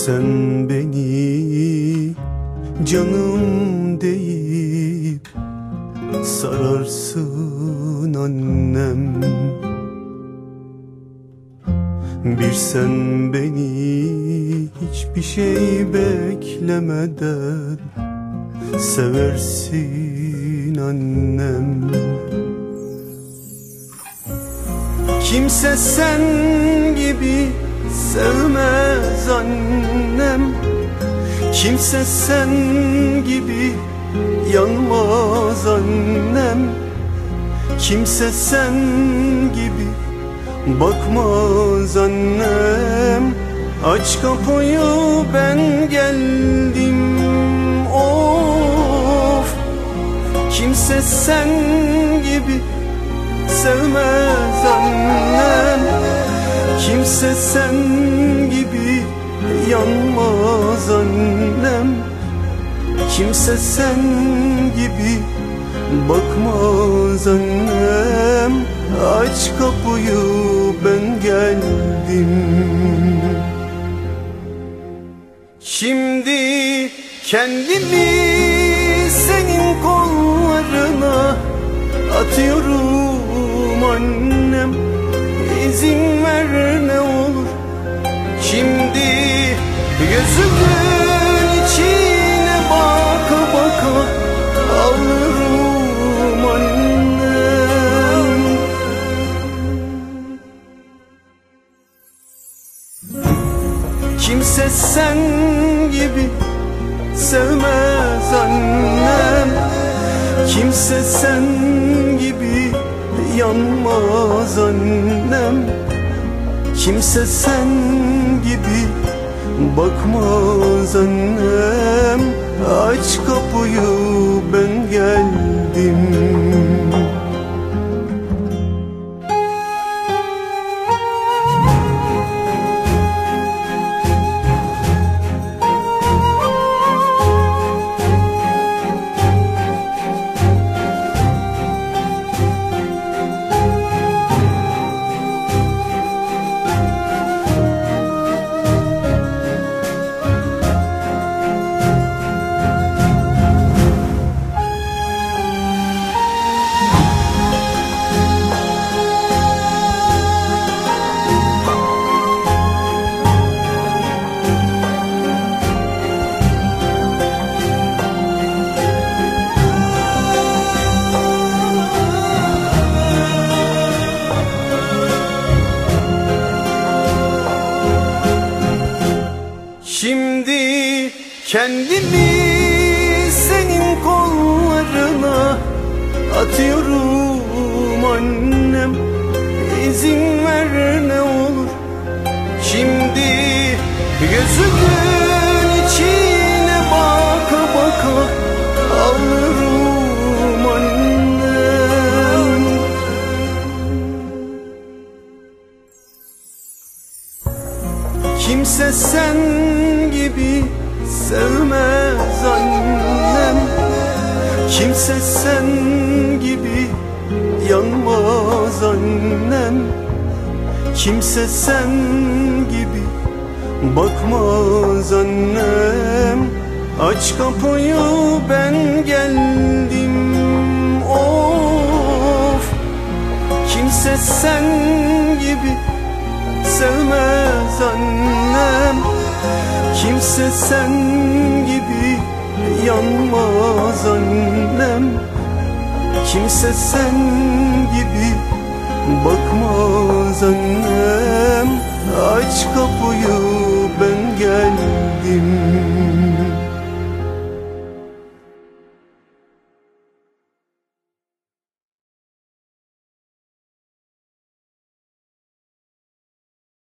Sen beni canım deyip sararsın annem. Bir sen beni hiçbir şey beklemeden seversin annem. Kimse sen gibi sevmez annem. Kimse sen gibi yanmaz annem. Kimse sen gibi bakmaz annem. Aç kapıyı ben geldim, of. Kimse sen gibi sevmez annem. Kimse sen gibi yanmaz annem. Kimse sen gibi bakmaz annem. Aç kapıyı ben geldim. Şimdi kendimi senin kollarına atıyorum annem. İzin ver ne olur. Şimdi gözümün içine baka baka ağlarım annem. Kimse sen gibi sevmez annem. Kimse sen gibi yanmaz annem. Kimse sen gibi bakmaz annem. Aç kapıyı ben geldim. Şimdi kendimi senin kollarına atıyorum annem. İzin ver ne olur. Şimdi gözümün içine baka baka ağlarım annem. Kimse sen gibi sevmez annem. Kimse sen gibi yanmaz annem. Kimse sen gibi bakmaz annem. Aç kapıyı ben geldim, of. Kimse sen gibi sevmez annem. Kimse sen gibi yanmaz annem. Kimse sen gibi bakmaz annem. Aç kapıyı ben geldim.